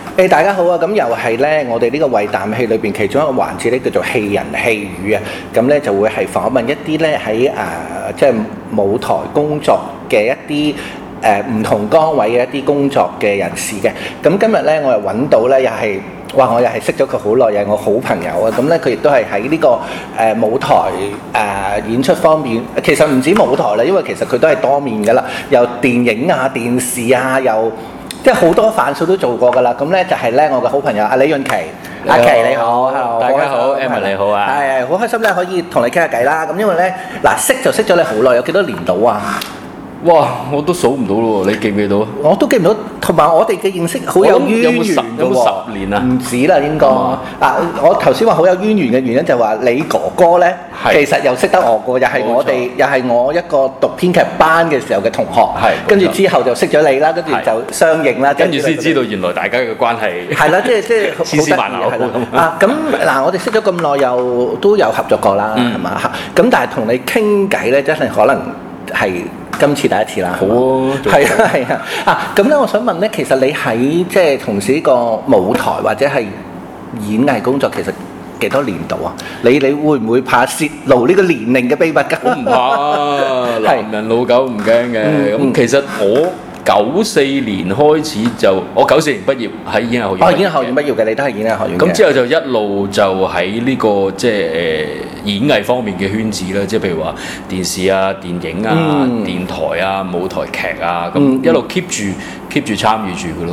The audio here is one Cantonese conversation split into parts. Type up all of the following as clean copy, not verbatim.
大家好啊！咁又係咧，我哋呢個為啖氣裏邊其中一個環節咧，叫做戲人戲語啊。咁咧就會係訪問一啲咧喺即係舞台工作嘅一啲唔同崗位嘅一啲工作嘅人士嘅。咁今日咧，我又揾到咧，又係我又係識咗佢好耐，又係我好朋友啊。咁咧，佢亦都係喺呢個舞台演出方面，其實唔止舞台啦，因為其實佢都係多面噶啦，又電影啊、電視啊，又即係好多範疇都做過㗎啦，咁咧就係咧我嘅好朋友阿李潤琪，阿琪你好 ，hello， 大家好 ，Emma 你好啊， 係好開心咧可以同你傾下偈啦，咁因為咧嗱識就識咗你好耐，有幾多年到啊？ 哇！我都數唔到咯喎，你記唔記到？ 我都記唔到，同埋我哋嘅認識好有淵源嘅喎。 有冇10年啊？ 唔止啦，應該。我頭先話好有淵源嘅原因就係話你哥哥咧，其實又識得我個，又係我一個讀編劇班嘅時候嘅同學。係。跟住之後就識咗你啦，跟住就相認啦。 跟住先知道原來大家嘅關係。 係啦，即係好千絲萬縷咁。咁嗱，我哋識咗咁耐，又都有合作過啦，係嘛？咁但係同你傾偈咧，真係可能係今次第一次啦。好啊，係啊。咁咧，我想問咧，其實你喺即係從事呢個舞台或者係演藝工作，其實幾多年度啊？你會唔會怕泄露呢個年齡嘅秘密㗎？ 我唔怕，男人老狗唔驚嘅。咁其實我94年開始我94年畢業喺演藝學院。 哦，演藝學院畢業嘅，你都係演藝學院嘅。 咁之後就一路就喺呢個即係演藝方面嘅圈子啦，即係譬如話電視啊、電影啊、電台啊、舞台劇啊，咁一路 keep 住參與住嘅咯。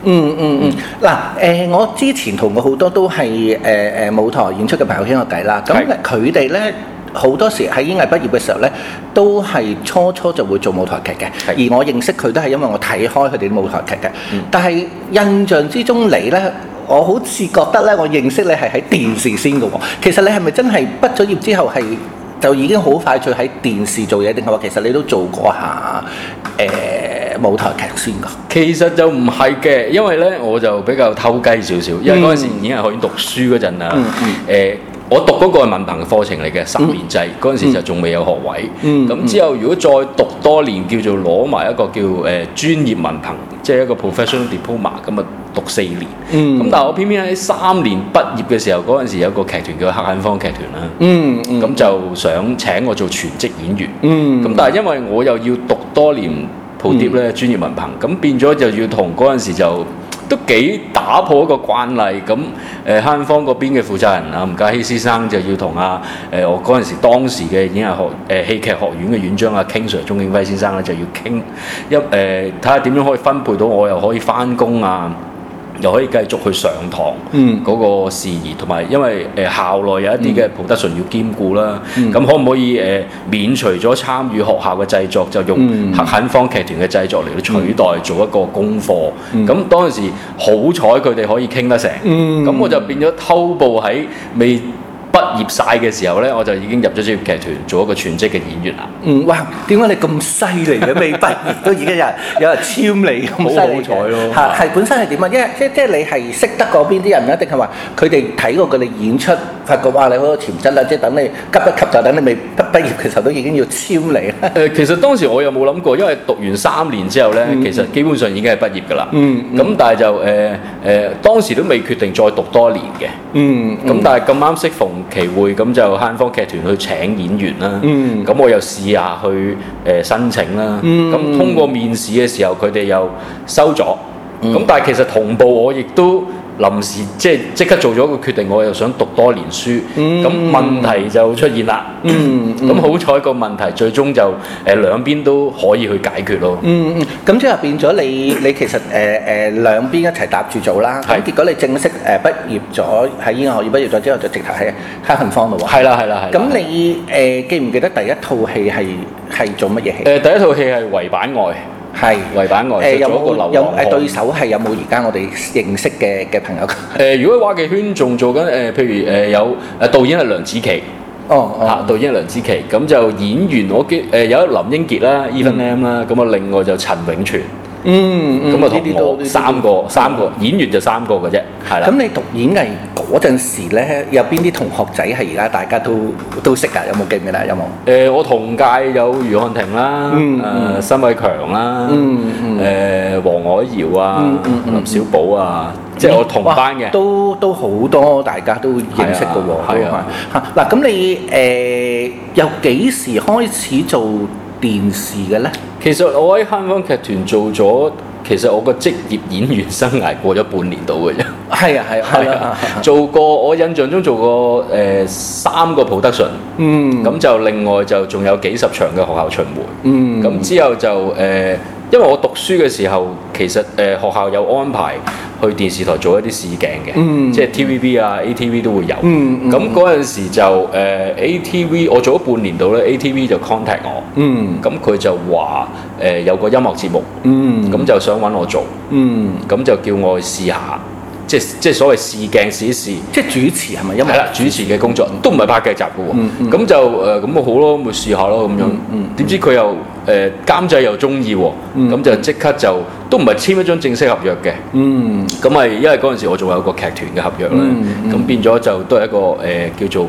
嗱，我之前同過好多都係舞台演出嘅朋友傾過偈啦，咁佢哋咧。好多時喺演藝畢業嘅時候咧，都係初就會做舞台劇嘅。而我認識佢都係因為我睇開佢哋啲舞台劇嘅。但係印象之中你咧，我好似覺得咧，我認識你係喺電視先嘅喎。其實你係咪真係畢咗業之後就已經好快脆喺電視做嘢，定係話其實你都做過下舞台劇先㗎？其實就唔係嘅，因為咧我就比較偷雞少少，因為嗰陣時演藝學院讀書嗰陣啊，我讀嗰個係文憑課程嚟嘅10年制，嗰陣時就仲未有學位。咁之後如果再讀多年，叫做攞埋一個叫專業文憑，即係一個 professional diploma， 咁啊讀4年。咁但係我偏偏喺3年畢業嘅時候，嗰陣時有個劇團叫黑肯坊劇團啦。咁就想請我做全職演員。咁但係因為我又要讀多年 pro-dip 咧專業文憑，咁變咗就要同嗰陣時就都幾打破一個慣例。咁黑肯坊嗰邊嘅負責人吳家熙先生就要同我嗰陣時當時嘅演藝戲劇學院嘅院長King Sir 鐘景輝先生咧就要傾睇下點樣可以分配到我又可以返工啊，又可以繼續去上堂嗰個事宜，同埋因為校內有一啲嘅 production要兼顧啦，咁可唔可以免除咗參與學校嘅製作，就用黑肯坊劇團嘅製作嚟到取代做一個功課？咁當時好彩佢哋可以傾得成，咁我就變咗偷步喺未畢業晒嘅時候咧，我就已經入咗專業劇團做一個全職嘅演員啦。哇！點解你咁犀利嘅？未畢業都已經有人簽你咁犀利？好好彩咯！係本身係點啊？即係你係識得嗰邊啲人咧，定係話佢哋睇過佢哋演出，發覺哇你好有潛質啦！即係等你急一及就等你未畢業嘅時候都已經要簽你啦。其實當時我又冇諗過，因為讀完3年之後咧，其實基本上已經係畢業㗎啦。咁但係就當時都未決定再讀多年嘅。咁但係咁啱適逢期會，咁就黑肯坊劇團去請演員啦。咁我又試下去申請啦。咁通過面試嘅時候，佢哋又收咗。咁但係其實同步我亦都臨時即刻做咗一個決定，我又想讀多年書。咁問題就出現啦。咁好彩個問題最終就兩邊都可以去解決咯。 咁即係變咗你其實兩邊一齊搭住做啦。咁結果你正式畢業咗喺演藝學院畢業咗之後，就直頭喺黑肯坊咯喎。係啦。咁你記唔記得第一套戲係做乜嘢戲？ 第一套戲係圍板外。係圍板外，做咗個流浪漢。 對手係有冇而家我哋認識嘅朋友？ 如果話劇圈仲做緊譬如有導演係梁子琪。導演係梁子琪，咁就演員我有林英傑啦、Even Lam 啦，咁啊另外就陳永全。 咁啊同學三個演員就3個嘅啫，係啦。 咁你讀演藝嗰陣時咧，有邊啲同學仔係而家大家都識㗎？有冇記唔記得？有冇？ 我同屆有余漢庭啦，辛偉強啦，黃凱瑤啊，林小寶啊，即係我同班嘅， 都好多大家都認識嘅喎，都係嚇。嗱，咁你由幾時開始做電視嘅咧？ 其實我喺香港劇團做咗，其實我個職業演員生涯過咗半年到嘅啫。 係啊， 做過我印象中做過3個 production，咁就另外就仲有幾十場嘅學校巡迴，咁之後就因為我讀書嘅時候，其實學校有安排去電視台做一啲試鏡嘅，即係 TVB 啊、ATV 都會有。咁嗰陣時就ATV，我做咗半年度咧，ATV 就 contact 我，咁佢就話有個音樂節目，咁就想揾我做，咁就叫我去試下。即係所謂試鏡試一試， 即係主持係咪？因為係啦，主持嘅工作都唔係拍劇集嘅喎。咁就咁咪好咯，咪試下咯咁樣。點知佢又監製又中意喎，咁就即刻就都唔係簽一張正式合約嘅。咁咪因為嗰陣時我仲有個劇團嘅合約咧，咁變咗就都係一個叫做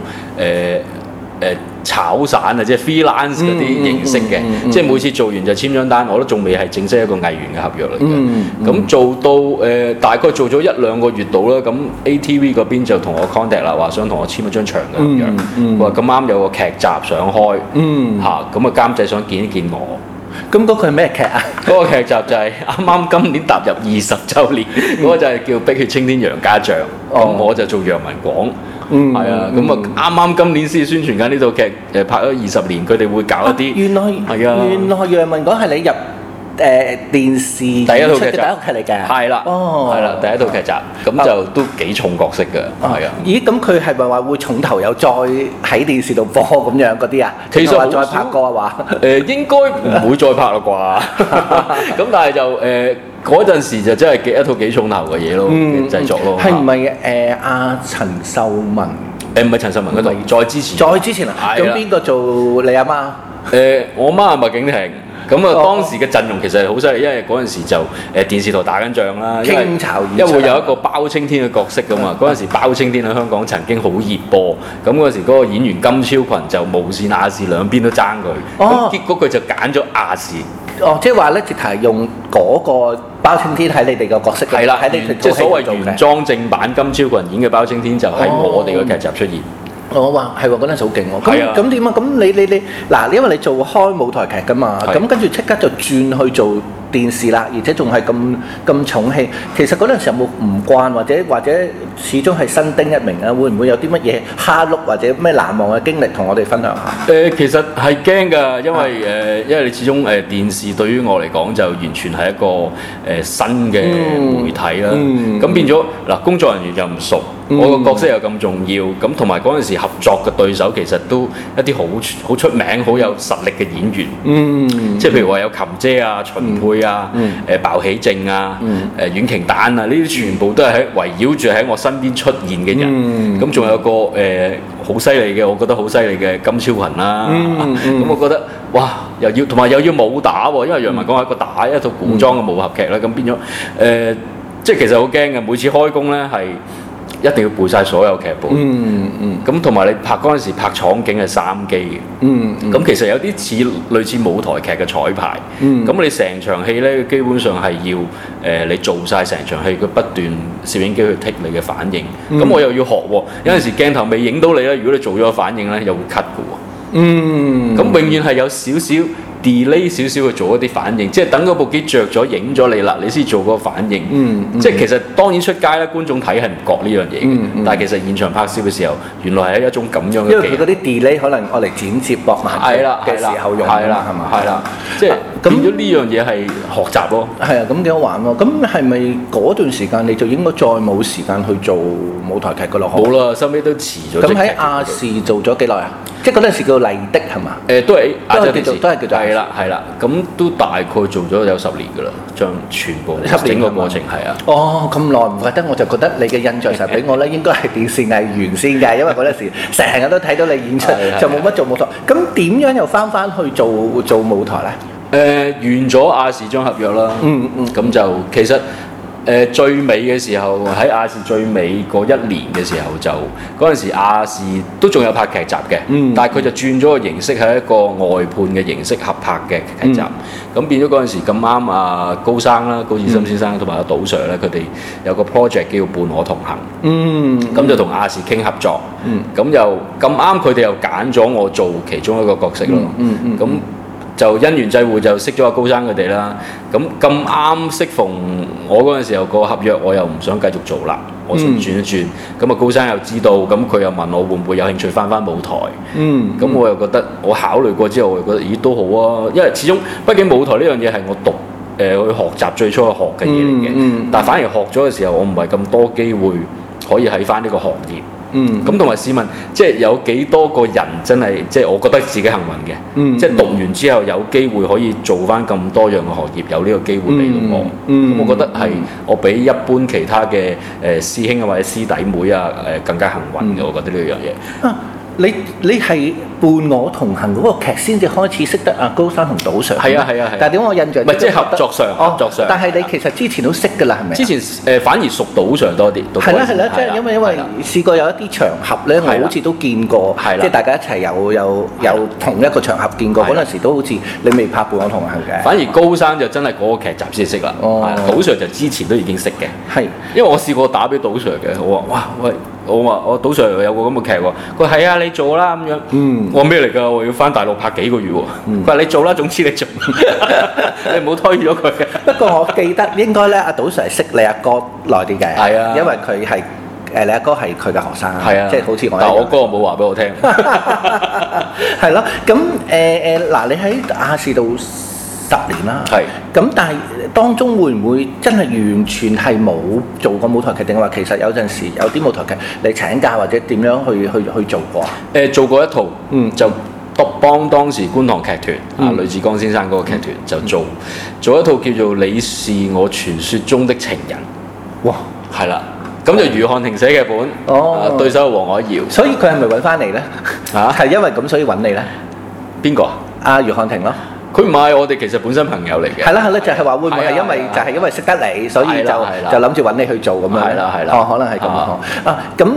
炒散啊，即係 freelance 嗰啲形式嘅，即係每次做完就簽張單，我都仲未係正式一個藝員嘅合約嚟嘅。咁做到大概做咗1-2個月度啦，咁 ATV 嗰邊就同我 contact 啦，話想同我簽一張長嘅合約。話咁啱有個劇集想開，咁啊監製想見一見我。 咁嗰個係咩劇啊？ 嗰個劇集就係啱啱今年踏入20週年，嗰個就係叫《碧血青天楊家將》，咁我就做楊文廣。係啊，咁啊啱啱今年先宣傳緊呢套劇，拍咗20年，佢哋會搞一啲。原來楊文廣係你入電視第一套劇嚟嘅。係啦，第一套劇集，咁就都幾重角色㗎。係啊。咦？咁佢係咪話會重頭又再喺電視度播咁樣嗰啲啊？其實話再拍過啊嘛？ 應該唔會再拍啦啩。咁但係就嗰陣時就真係一套幾重頭嘅嘢咯，製作咯。 係唔係阿陳秀雯？ 唔係陳秀雯嗰度，再之前啊。 咁邊個做你阿媽？ 我媽係麥景婷。咁啊，當時嘅陣容其實係好犀利，因為嗰陣時就電視台打緊仗啦，因為會有一個包青天嘅角色噶嘛。嗰陣時包青天喺香港曾經好熱播，咁嗰陣時嗰個演員金超群就無線亞視兩邊都爭佢，咁結果佢就揀咗亞視。 即係話咧，直頭係用嗰個包青天喺你哋個角色。係啦， 即係所謂原裝正版金超群演嘅包青天就喺我哋個劇集出現。 我話係喎，嗰陣時好勁喎。咁點啊？咁你嗱，因為你做開舞台劇㗎嘛，咁跟住即刻就轉去做電視啦，而且仲係咁重戲。其實嗰陣時有冇唔慣，或者始終係新丁一名啊？會唔會有啲乜嘢蝦碌或者咩難忘嘅經歷同我哋分享下？ 其實係驚㗎，因為你始終電視對於我嚟講就完全係一個新嘅媒體啦。咁變咗嗱，工作人員又唔熟。我個角色又咁重要，咁同埋嗰陣時合作嘅對手其實都一啲好出名、好有實力嘅演員，即係譬如話有琴姐啊、秦沛啊、鮑起靜啊、阮瓊丹啊，呢啲全部都係圍繞住喺我身邊出現嘅人。咁仲有個好犀利嘅，我覺得好犀利嘅金超群啦。咁我覺得哇，又要武打喎，因為楊文廣係一套古裝嘅武俠劇啦。咁變咗即係其實好驚嘅，每次開工咧係一定要背晒所有劇本，咁同埋你拍嗰陣時拍廠景係3機嘅，咁其實有啲類似舞台劇嘅彩排，咁你成場戲咧基本上係要你做晒成場戲，佢不斷攝影機去剔你嘅反應，咁我又要學喎，有陣時鏡頭未影到你咧，如果你做咗反應咧，又會 cut 嘅喎，咁永遠係有少少delay 少少去做一啲反應，即係等嗰部機着咗影咗你啦，你先做嗰個反應。即係其實當然出街咧，觀眾睇係唔覺呢樣嘢嘅，但係其實現場拍攝嘅時候，原來係一種咁樣嘅。 因為佢嗰啲 delay 可能我嚟剪接駁埋嘅時候用㗎嘛，係嘛？係啦， 即係變咗呢樣嘢係學習咯。 係啊，咁幾好玩喎！咁係咪嗰段時間你就應該再冇時間去做舞台劇㗎咯？ 冇啦，收尾都辭咗。 咁喺亞視做咗幾耐啊？即係嗰陣時叫麗的係嘛？ 都係亞洲電視， 都係叫做係啦，咁都大概做咗有10年㗎啦，將全部整個過程係啊。 咁耐唔怪得，我就覺得你嘅印象實俾我咧，應該係電視藝員先㗎，因為嗰陣時成日都睇到你演出，就冇乜做舞台。咁點樣又翻去做舞台咧？ 完咗亞視張合約啦，咁就其實最尾嘅時候喺亞視最尾嗰一年嘅時候就嗰陣時亞視都仲有拍劇集嘅，但係佢就轉咗個形式係一個外判嘅形式合拍嘅劇集，咁變咗嗰陣時咁啱啊高生啦，高志森先生同埋阿杜 Sir 咧，佢哋有個 project 叫伴我同行，咁就同亞視傾合作，咁又咁啱佢哋又揀咗我做其中一個角色咯，咁。就因緣際會就識咗阿高生佢哋啦，咁啱適逢我嗰陣時候個合約我又唔想繼續做啦，我想轉一轉，咁啊高生又知道，咁佢又問我會唔會有興趣翻舞台，咁我又覺得我考慮過之後，我又覺得咦都好啊，因為始終畢竟舞台呢樣嘢係我讀去學習最初去學嘅嘢嚟嘅，但係反而學咗嘅時候，我唔係咁多機會可以喺翻呢個行業。咁同埋試問，即係有幾多個人真係即係我覺得自己幸運嘅，即係讀完之後有機會可以做翻咁多樣嘅行業，有呢個機會俾到我。咁我覺得係我比一般其他嘅師兄啊或者師弟妹啊更加幸運嘅，我覺得呢樣嘢。 你係伴我同行嗰個劇先至開始識得阿高生同杜 Sir。係啊。但係點解我印象？ 唔係即係合作上。 但係你其實之前都識㗎啦，係咪？ 之前反而熟杜 Sir多啲。 係啦，即係因為試過有一啲場合咧，我好似都見過，即係大家一齊有同一個場合見過。嗰陣時都好似你未拍伴我同行嘅。 反而高生就真係嗰個劇集先識啦。杜 Sir 就之前都已經識嘅。係，因為我試過打俾杜 Sir 嘅，我話哇喂。我杜 Sir 有個咁嘅劇喎，佢話係啊，你做啦咁樣。我話咩嚟㗎？我要翻大陸拍幾個月喎。佢話你做啦，總之你做，你唔好推咗佢。 不過我記得應該咧，阿杜 Sir 係識你阿哥耐啲嘅。係啊，因為佢係你阿哥係佢嘅學生。係啊，即係好似我。 但我哥冇話俾我聽。 係咯，咁嗱，你喺亞視度10年啦。係。咁但係當中會唔會真係完全係冇做過舞台劇，定係話其實有陣時有啲舞台劇你請假或者點樣去做過啊？ 做過一套，就幫當時觀塘劇團呂志剛先生嗰個劇團就做一套叫做《你是我傳說中的情人》。哇，係啦，咁就余漢庭寫劇本，對手係黃海瑤。 所以佢係咪揾翻嚟咧？係因為咁所以揾你咧？ 邊個啊？ 阿余漢庭咯。 佢唔係我哋其實本身朋友嚟嘅。係啦，就係話會唔會係因為識得你，所以就諗住揾你去做咁樣。係啦。可能係咁啊。咁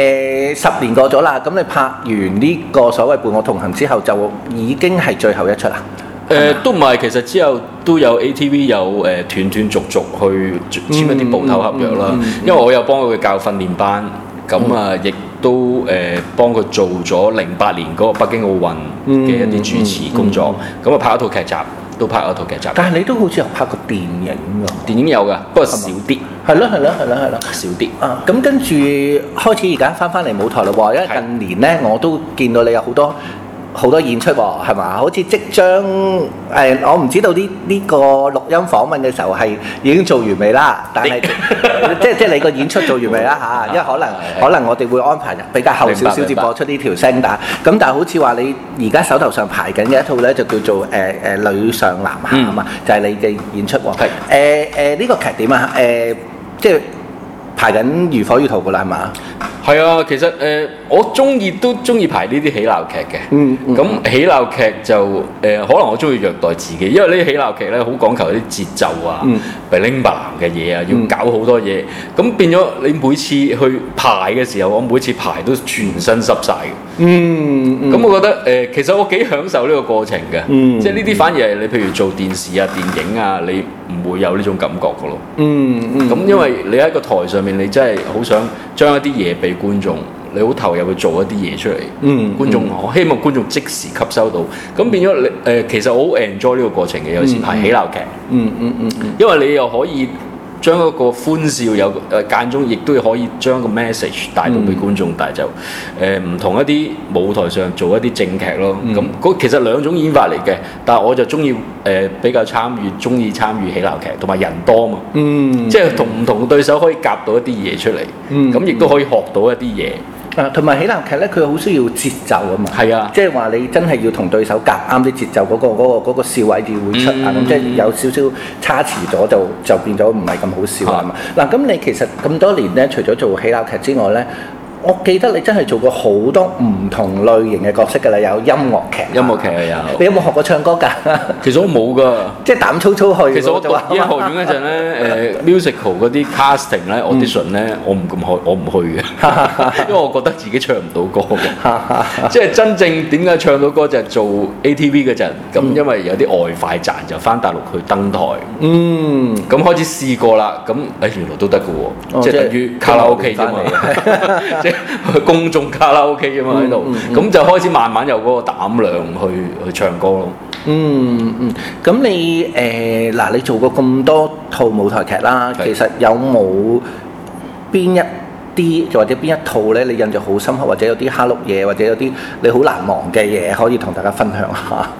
10年過咗啦，咁你拍完呢個所謂伴我同行之後，就已經係最後一出啦。 都唔係，其實之後都有 ATV 有斷斷續續去簽一啲部頭合約啦。因為我有幫佢教訓練班，咁亦都幫佢做咗08年嗰個北京奧運嘅一啲主持工作，咁拍一套劇集，都拍一套劇集。 但係你都好似有拍過電影㗎？ 電影有㗎，不過少啲。 係咯， 少啲。 咁跟住開始而家翻嚟舞台嘞喎，因為近年咧我都見到你有好多演出喎，係嘛？好似即將我唔知道呢個錄音訪問嘅時候係已經做完未啦，但係即係你個演出做完未啦嚇？因為可能我哋會安排比較後少少至播出呢條聲帶。咁但係好似話你而家手頭上排緊嘅一套咧，就叫做女上男下啊嘛，就係你嘅演出喎。係呢個劇點啊？即係排緊如火如荼㗎啦，係嘛？ 係啊，其實我都中意排呢啲喜鬧劇嘅。咁喜鬧劇就可能我中意虐待自己，因為呢啲喜鬧劇咧好講求啲節奏啊、bling bling 嘅嘢啊，要搞好多嘢。咁變咗你每次去排嘅時候，我每次排都全身濕晒嘅。咁我覺得其實我幾享受呢個過程嘅。即係呢啲反而係你譬如做電視啊、電影啊，你唔會有呢種感覺㗎咯。咁因為你喺個台上面，你真係好想將一啲嘢俾觀眾，你好投入去做一啲嘢出嚟。觀眾我希望觀眾即時吸收到，咁變咗你其實我好 enjoy 呢個過程嘅。有時排喜鬧劇，因為你又可以將一個歡笑有間中，亦都可以將個 message 帶到俾觀眾，但係就唔同一啲舞台上做一啲正劇咯。咁其實兩種演法嚟嘅，但係我就中意比較中意參與喜鬧劇，同埋人多嘛，即係同唔同對手可以夾到一啲嘢出嚟，咁亦都可以學到一啲嘢。 同埋喜鬧劇咧，佢好需要節奏啊嘛。係啊，即係話你真係要同對手夾啱啲節奏，嗰個笑位要會出啊。咁即係有少少差池咗，就變咗唔係咁好笑啊嘛。嗱，咁你其實咁多年咧，除咗做喜鬧劇之外咧， 我記得你真係做過好多唔同類型嘅角色㗎啦，有音樂劇， 音樂劇有。 你有冇學過唱歌㗎？ 其實我冇㗎， 即係膽粗粗去。 其實我讀醫學院嗰陣咧，musical 嗰啲 casting 咧，audition 咧，我唔去嘅，因為我覺得自己唱唔到歌嘅。即係真正點解唱到歌就係做 ATV 嗰陣，咁因為有啲外快賺，就翻大陸去登台。咁開始試過啦，咁原來都得嘅喎，即係等於卡拉 OK 啫嘛，即係公眾卡拉 OK 啫嘛喺度，咁就開始慢慢有嗰個膽量去唱歌咯。 咁你嗱，你做過咁多套舞台劇啦，其實有冇邊一啲或者邊一套咧，你印象好深刻，或者有啲蝦碌嘢，或者有啲你好難忘嘅嘢，可以同大家分享下？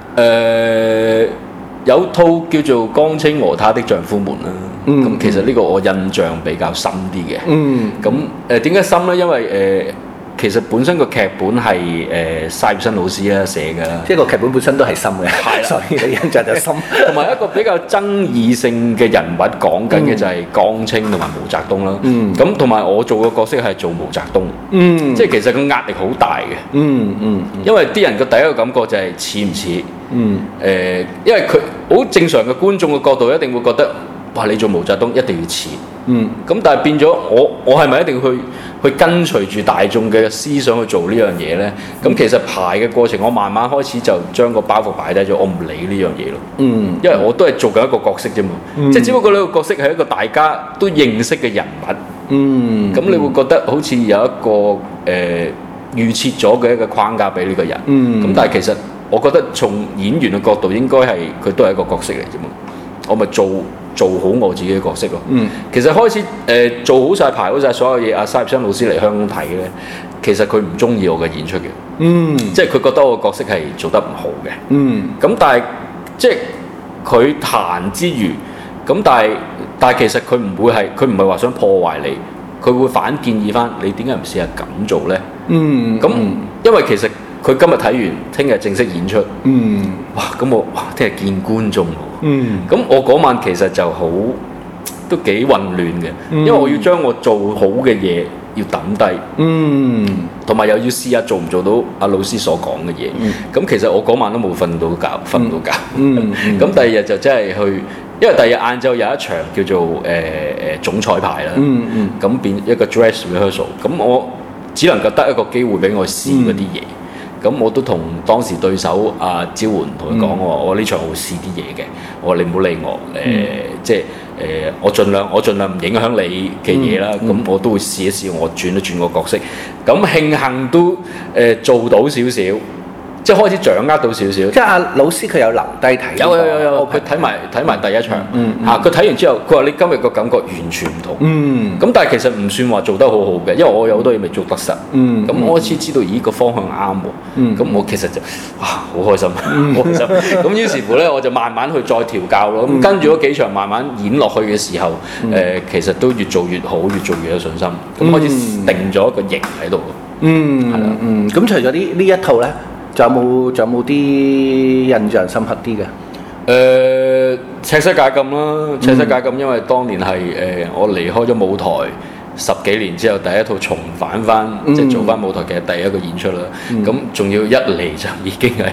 有套叫做《江青和他的丈夫們》啦，咁其實呢個我印象比較深啲嘅。咁點解深咧？因為其實本身個劇本係沙葉新老師啦寫嘅啦， 即係個劇本本身都係深嘅，所以你印象就深。 同埋一個比較爭議性嘅人物講緊嘅就係江青同埋毛澤東啦。咁同埋我做嘅角色係做毛澤東，即係其實個壓力好大嘅。因為啲人嘅第一個感覺就係似唔似？因為佢好正常嘅觀眾嘅角度一定會覺得，哇！你做毛澤東一定要似。咁但係變咗我係咪一定去跟隨住大眾嘅思想去做呢樣嘢呢？咁其實排嘅過程，我慢慢開始就將個包袱擺低咗，我唔理呢樣嘢咯。因為我都係做緊一個角色啫嘛，即係只不過呢個角色係一個大家都認識嘅人物。咁你會覺得好似有一個預設咗嘅一個框架俾呢個人。咁但係其實我覺得從演員嘅角度，應該係佢都係一個角色嚟啫嘛。我咪做好我自己嘅角色咯。其實開始做好晒排好晒所有嘢，阿沙葉新老師嚟香港睇咧，其實佢唔中意我嘅演出嘅。即係佢覺得我個角色係做得唔好嘅。咁但係即係佢彈之餘，咁但係其實佢唔係話想破壞你，佢會反建議翻你點解唔試下咁做咧？咁因為其實佢今日睇完，聽日正式演出。哇！咁我聽日見觀眾喎。咁我嗰晚其實就都幾混亂嘅，因為我要將我做好嘅嘢要抌低。同埋又要試下做唔做到阿老師所講嘅嘢。咁其實我嗰晚都冇瞓到覺。咁第二日就真係去，因為第二日晏晝有一場叫做總彩排啦。咁變一個 dress rehearsal，咁我只能夠得一個機會俾我試嗰啲嘢。咁我都同當時對手阿招媛同佢講，我呢場我會試啲嘢嘅，我話你唔好理我，即係我盡量唔影響你嘅嘢啦。咁我都會試一試，我轉一轉個角色。咁慶幸都做到少少，即係開始掌握到少少。即係阿老師佢有留低睇。有，佢睇埋第一場。佢睇完之後，佢話你今日個感覺完全唔同。咁但係其實唔算話做得好好嘅，因為我有好多嘢未做得實。咁我開始知道咦個方向啱喎。咁我其實就好開心，好開心。咁於是乎咧，我就慢慢去再調教咯。咁跟住嗰幾場慢慢演落去嘅時候，其實都越做越好，越做越有信心。咁開始定咗一個型喺度。係啦。 咁除咗呢一套咧？仲有冇啲印象深刻啲嘅？ 赤色解禁啦，赤色解禁，因為當年係我離開咗舞台10幾年之後，第一套重返翻，即係做翻舞台劇第一個演出啦。咁仲要一嚟就已經係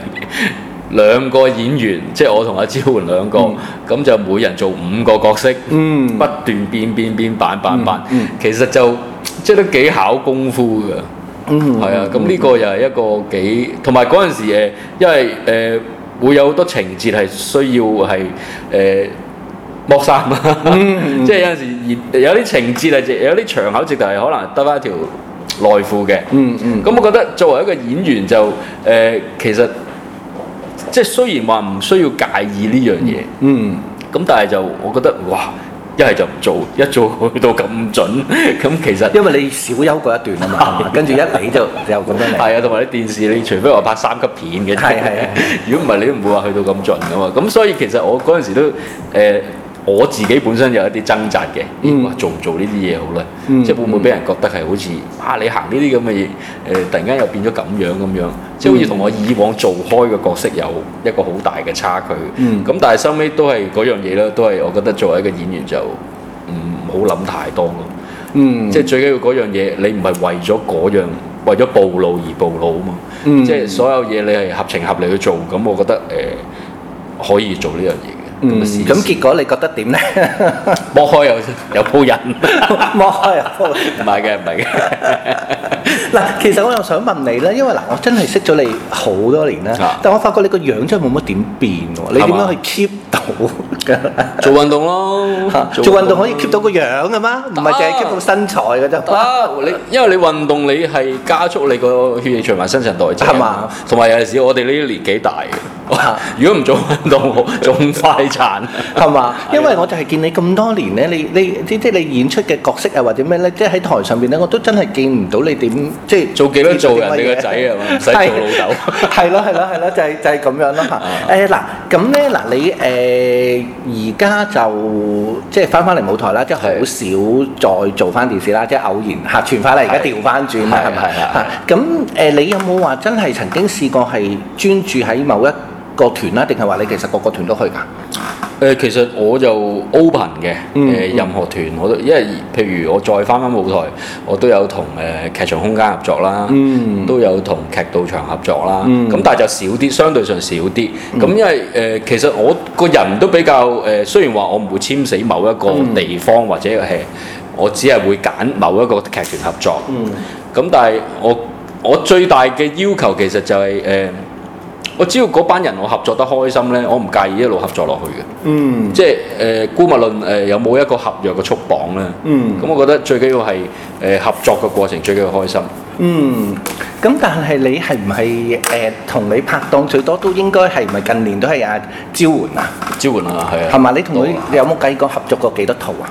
2個演員，即係我同阿招媛2個，咁就每人做5個角色，不斷變扮。其實就即係都幾考功夫㗎。係啊，咁呢個又係一個幾，同埋嗰陣時因為會有好多情節係需要係剝衫啦，即係有陣時有啲情節係有啲場口直頭係可能得翻一條內褲嘅。咁我覺得作為一個演員就其實即係雖然話唔需要介意呢樣嘢，咁但係就我覺得哇！一係就唔做，一做去到咁準，咁其實因為你少休過一段啊嘛，跟住一嚟就咁樣嚟。係啊，同埋啲電視，你除非話拍3級片嘅，係。如果唔係，你都唔會話去到咁盡噶嘛。咁所以其實我嗰陣時都我自己本身有一啲掙扎嘅，話做唔做呢啲嘢好咧？即係會唔會俾人覺得係好似你行呢啲咁嘅嘢，突然間又變咗咁樣，即係好似同我以往做開嘅角色有一個好大嘅差距。咁但係收尾都係嗰樣嘢啦，都係我覺得作為一個演員就唔好諗太多咯。 即係最緊要嗰樣嘢，你唔係為咗嗰樣，為咗暴露而暴露啊嘛。即係所有嘢你係合情合理去做，咁我覺得可以做呢樣嘢嘅。 咁結果你覺得點咧？ 剝開有鋪人， 剝開有鋪人。 唔係嘅，唔係嘅。 嗱，其實我又想問你咧，因為嗱，我真係識咗你好多年啦，但我發覺你個樣真係冇乜點變喎。你點樣去 keep 到㗎？ 做運動咯， 做運動可以 keep 到個樣㗎嘛？唔係淨係 keep 到身材㗎啫。 因為你運動，你係加速你個血液循環、新陳代謝係嘛？同埋有陣時我哋呢啲年紀大嘅，如果唔做運動，仲快殘係嘛？因為我就係見你咁多年咧，你即係你演出嘅角色啊，或者咩咧，即係喺台上邊咧，我都真係見唔到你點即係做幾多做人哋個仔係嘛？唔使做老豆。 係咯，就係咁樣咯嚇。嗱，咁咧嗱，你而家就即係翻嚟舞台啦，即係好少再做翻電視啦，即係偶然客串翻嚟，而家調翻轉啦，係咪嚇？咁你有冇話真係曾經試過係專注喺某一個團啦，定係話你其實個團都去㗎？ 其實我就 open 嘅，任何團我都，因為譬如我再翻舞台，我都有同劇場空間合作啦，都有同劇道場合作啦，咁但係就少啲，相對上少啲。咁因為其實我個人都比較雖然話我唔會簽死某一個地方，或者係我只係會揀某一個劇團合作，咁但係我最大嘅要求其實就係我只要嗰班人我合作得開心咧，我唔介意一路合作落去嘅。即係姑勿論有冇一個合約嘅束綁咧。咁我覺得最緊要係合作嘅過程最緊要開心。 咁但係你係唔係同你拍檔最多都應該係唔係近年都係招援啊？ 招援啊，係啊。係嘛？你同佢有冇計過合作過幾多套啊？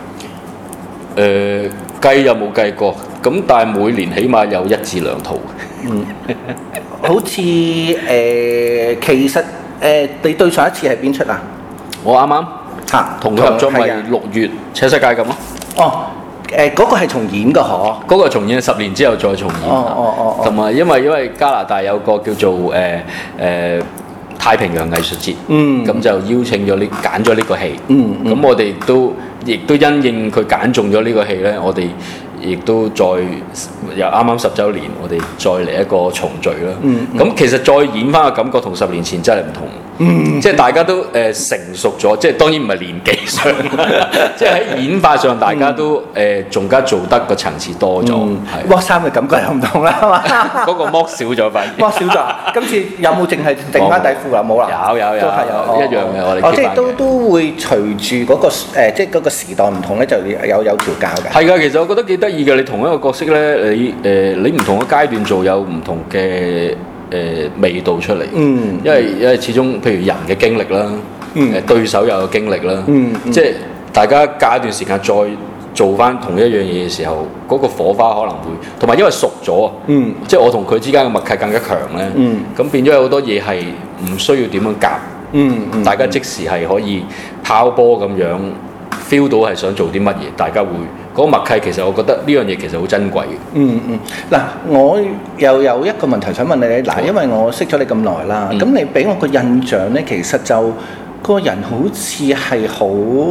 計又冇計過，咁但係每年起碼有1至2套。 好似其實你對上一次係邊出啊？ 我啱啱同佢合作咪6月赤世界咁咯。 嗰個係重演㗎嗬？ 嗰個重演10年之後再重演。同埋因為加拿大有個叫做太平洋藝術節，咁就邀請咗揀咗呢個戲。咁我哋亦都因應佢揀中咗呢個戲咧，我哋亦都再又啱啱10週年，我哋再嚟一個重聚啦。咁其實再演翻嘅感覺同10年前真係唔同。即係大家都成熟咗，即係當然唔係年紀上，即係喺演法上大家都仲加做得個層次多咗。 剝衫嘅感覺又唔同啦，係嘛？ 嗰個剝少咗份。 剝少咗，今次有冇淨係剩翻底褲啊？冇啦。 有，都係有一樣嘅，我哋。 即係都會隨住嗰個即係嗰個時代唔同咧，就有調教嘅。 係㗎，其實我覺得幾得意嘅。你同一個角色咧，你唔同嘅階段做有唔同嘅味道出嚟。因為始終譬如人嘅經歷啦，對手又有經歷啦，即係大家隔一段時間再做翻同一樣嘢嘅時候，嗰個火花可能會同埋因為熟咗啊，即係我同佢之間嘅默契更加強咧，咁變咗有好多嘢係唔需要點樣夾，大家即時係可以拋波咁樣 feel 到係想做啲乜嘢，大家會嗰個默契。其實我覺得呢樣嘢其實好珍貴嘅。 嗱，我又有一個問題想問你咧。嗱，因為我識咗你咁耐啦，咁你俾我個印象咧，其實就個人好似係好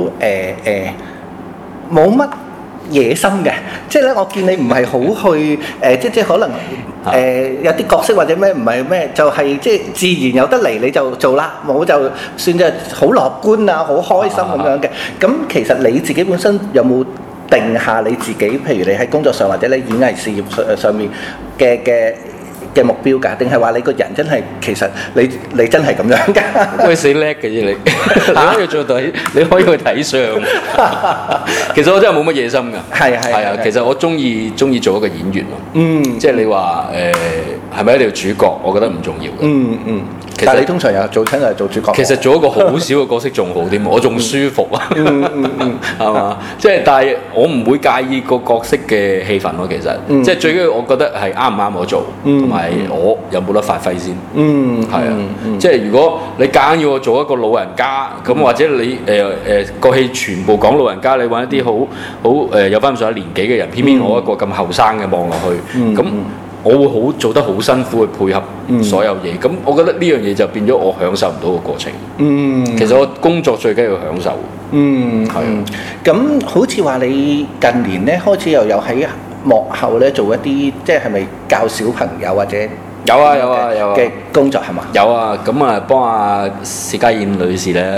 冇乜野心嘅，即係咧，我見你唔係好去即係可能有啲角色或者咩唔係咩，就係即係自然有得嚟你就做啦，冇就算就好樂觀啊，好開心咁樣嘅。咁其實你自己本身有冇定下你自己，譬如你喺工作上或者你演藝事業上面嘅目標㗎？定係話你個人真係其實你真係咁樣㗎？ 喂，死叻嘅啫你，你可以做到，你可以去睇相。其實我真係冇乜野心㗎。係啊，其實我中意做一個演員咯。即係你話係咪一定要主角？我覺得唔重要嘅。 但係你通常又做親就係做主角。 其實做一個好少嘅角色仲好啲，我仲舒服啊。係嘛？即係但係我唔會介意個角色嘅氣氛咯。其實即係最緊要，我覺得係啱唔啱我做，同埋我有冇得發揮先。係啊。即係如果你夾硬要我做一個老人家咁，或者你個戲全部講老人家，你揾一啲好有翻咁上下年紀嘅人，偏偏我一個咁後生嘅望落去，咁我會好做得好辛苦去配合所有嘢。咁我覺得呢樣嘢就變咗我享受唔到個過程。其實我工作最緊要享受。係。 咁好似話你近年咧開始又有喺幕後咧做一啲，即係咪教小朋友或者？ 有啊嘅工作係嘛？ 有啊，咁啊幫阿薛家燕女士咧，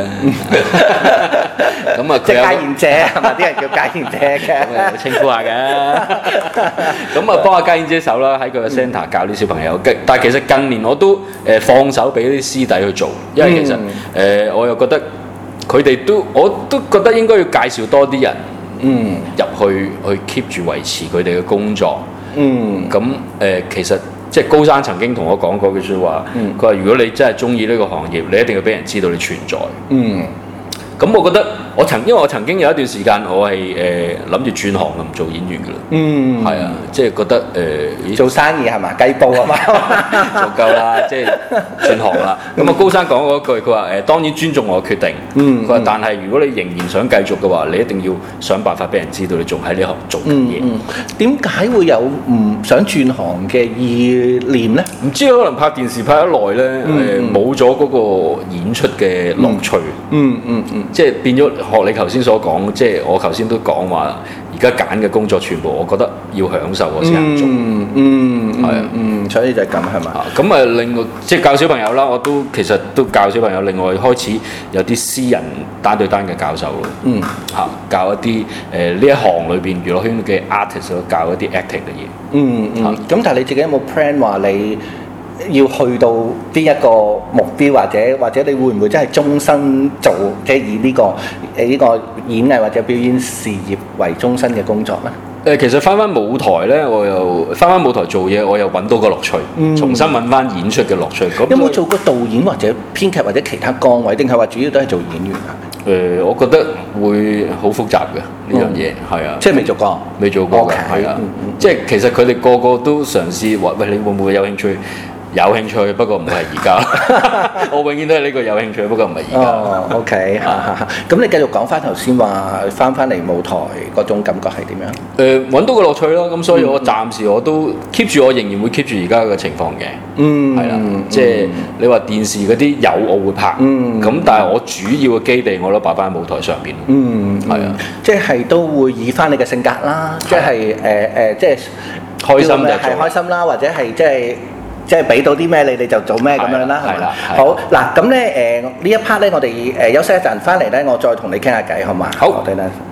咁啊即係家燕姐係嘛？啲人叫家燕姐嘅， 稱呼下嘅。咁啊幫阿家燕姐手啦，喺佢個 centre 教啲小朋友。但係其實近年我都放手俾啲師弟去做，因為其實我又覺得佢哋我都覺得應該要介紹多啲人入去 keep 住維持佢哋嘅工作。咁其實。即係高山曾經同我講過句説話，佢話：如果你真係中意呢個行業，你一定要俾人知道你存在。咁我覺得因為我曾經有一段時間，我係諗住轉行唔做演員㗎啦。係啊，即係覺得做生意係嘛？雞煲啊嘛， 做夠啦，即係轉行啦。咁啊，高山講嗰句，佢話當然尊重我嘅決定。佢話但係如果你仍然想繼續嘅話，你一定要想辦法俾人知道你仲喺呢行做緊嘢。 點解會有唔想轉行嘅意念咧？ 唔知可能拍電視拍得耐咧，冇咗嗰個演出嘅樂趣。即係變咗學你頭先所講，即係我頭先都講話，而家揀嘅工作全部我覺得要享受我先肯做。係啊， 所以就係咁係嘛？ 咁啊，另外即係教小朋友啦，我都其實都教小朋友。另外開始有啲私人單對單嘅教授咯。教一啲呢一行裏邊娛樂圈嘅 artist 教一啲 acting 嘅嘢。 咁但係你自己有冇 plan 話你要去到邊一個目標，或者你會唔會真係終身做，即係以呢個演藝或者表演事業為終身嘅工作咧？ 其實翻舞台咧，我又翻舞台做嘢，我又揾到個樂趣，重新揾翻演出嘅樂趣。 有冇做過導演或者編劇或者其他崗位，定係話主要都係做演員啊？ 我覺得會好複雜嘅呢樣嘢，係啊， 即係未做過， 未做過嘅，係啊，即係其實佢哋個個都嘗試話，喂，你會唔會有興趣？有興趣，不過唔係而家。我永遠都係呢個有興趣，不過唔係而家。 OK，咁你繼續講翻頭先話翻嚟舞台嗰種感覺係點樣？ 揾到個樂趣咯。咁所以我暫時我都 keep 住，我仍然會 keep 住而家嘅情況嘅。係啦，即係你話電視嗰啲有我會拍。咁但係我主要嘅基地我都擺翻喺舞台上邊。係啊， 即係都會以翻你嘅性格啦，即係即係開心就係開心啦，或者係即係俾到啲咩你就做咩咁樣啦，係嘛？好嗱，咁咧呢一 part 咧，我哋休息一陣，翻嚟咧，我再同你傾下偈，好嘛？ 好， 我哋咧。